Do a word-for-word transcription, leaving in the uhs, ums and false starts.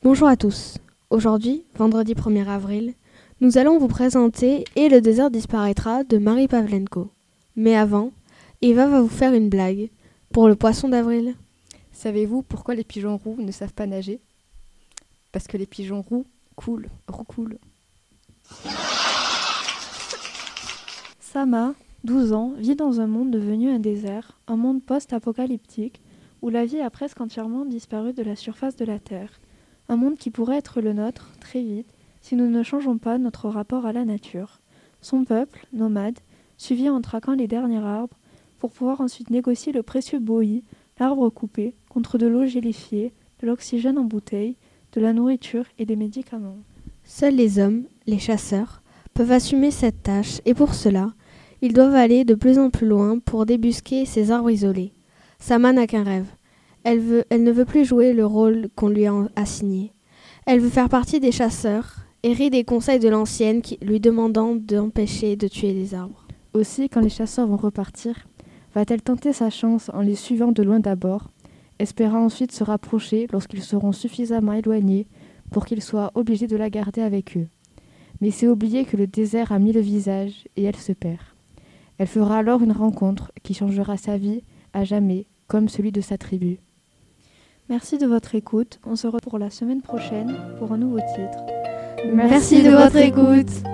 Bonjour à tous. Aujourd'hui, vendredi premier avril, nous allons vous présenter « Et le désert disparaîtra » de Marie Pavlenko. Mais avant, Eva va vous faire une blague pour le poisson d'avril. Savez-vous pourquoi les pigeons roux ne savent pas nager ? Parce que les pigeons roux coulent, roucoulent. Sama, douze ans, vit dans un monde devenu un désert, un monde post-apocalyptique, où la vie a presque entièrement disparu de la surface de la Terre. Un monde qui pourrait être le nôtre, très vite, si nous ne changeons pas notre rapport à la nature. Son peuple, nomade, suivit en traquant les derniers arbres, pour pouvoir ensuite négocier le précieux bohi, l'arbre coupé, contre de l'eau gélifiée, de l'oxygène en bouteille, de la nourriture et des médicaments. Seuls les hommes, les chasseurs, peuvent assumer cette tâche et pour cela, ils doivent aller de plus en plus loin pour débusquer ces arbres isolés. Sama n'a qu'un rêve. Elle, veut, elle ne veut plus jouer le rôle qu'on lui a assigné. Elle veut faire partie des chasseurs et rit des conseils de l'ancienne qui, lui demandant d'empêcher de tuer les arbres. Aussi, quand les chasseurs vont repartir, va-t-elle tenter sa chance en les suivant de loin d'abord, espérant ensuite se rapprocher lorsqu'ils seront suffisamment éloignés pour qu'ils soient obligés de la garder avec eux. Mais c'est oublier que le désert a mille visages et elle se perd. Elle fera alors une rencontre qui changera sa vie à jamais, comme celui de sa tribu. Merci de votre écoute. On se retrouve pour la semaine prochaine pour un nouveau titre. Merci de votre écoute.